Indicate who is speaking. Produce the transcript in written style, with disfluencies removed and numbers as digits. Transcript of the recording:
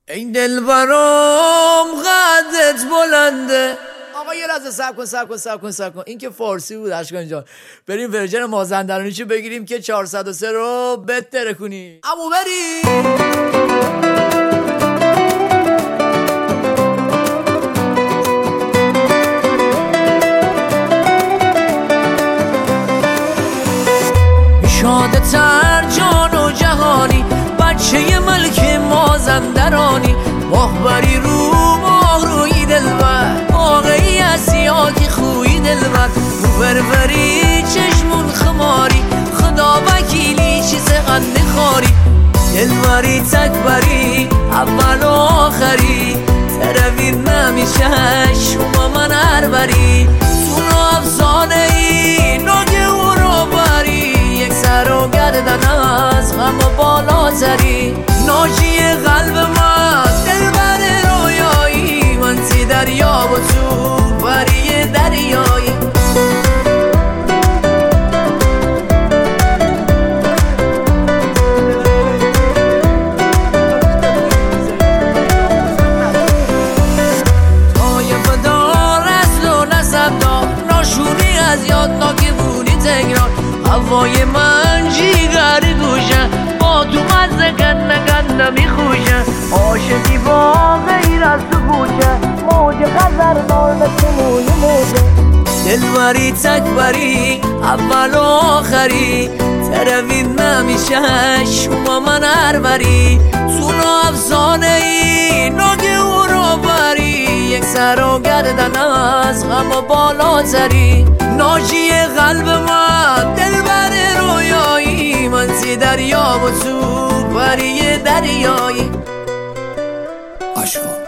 Speaker 1: این دل برام قدت بلنده. آقا یه لحظه صبر کن این که فارسی بود اشکان جان. بریم ورژن مازندرانیشو بگیریم که 403 رو بهتره کنی. امو بریم. شاده تر جان و جهانی، بچه ملک مازندرانی، ماهبری رو ماه روی دلبر، واقعی سیاه که خوی دلبر، بربری چشمون خماری، خدا وکیلی چیز قند خاری، دلبری تکبری اول و آخری، تروید نمیشه شما من هر بری، تو افسانه ای نگه و رو بری، یک سر و گردن از غم و بالاتری، ناجی قلب من دلبر رویایی، من تی دریا و تو بری دریایی. طایفه دار اصل و نسب دار، ناشونی از یاد ناکبونی تکرار، هوای من جیگر گوشه، با تو مزه گنده میخوشه، عاشقی با غیر از تو گوشه، موج خزرنار مثل موی موجه، دلبری تکبری اول و آخری، تروید نمیشه شما من هر بری، تو افسانه ای نگه و رو بری، یک سر و گردن از غم و بالاتری، ناجی قلب من دلبر رویایی، من تی دریا و تو بری دریایی. اشکان